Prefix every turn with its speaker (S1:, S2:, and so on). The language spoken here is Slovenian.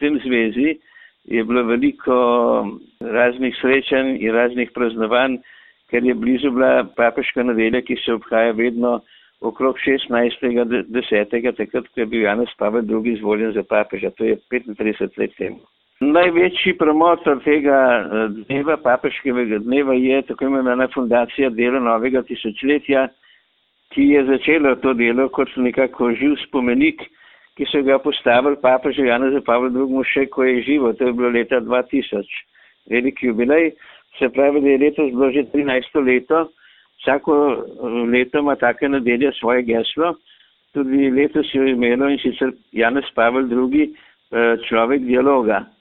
S1: tem zvezi je bilo veliko raznih srečanj in raznih praznovanj, ker je blizu bila papeška nedelja, ki se obhaja vedno okrog 16.10., takrat, ko je bil Janez Pavel II. Izvoljen za papeža. To je 35 let temu. Največji promotor tega dneva, papeškega dneva, je tako imenovana fundacija Delo novega tisočletja, ki je začela to delo kot nekako živ spomenik, ki so ga postavili papežu Janezu Pavlu II. Še ko je živo, to je bilo leta 2000. Veliki jubilej, se pravi, da je letos bilo že 13. leto, vsako leto ima taka nedelja svoje geslo, tudi letos je imelo in sicer Janez Pavel II. Človek dialoga.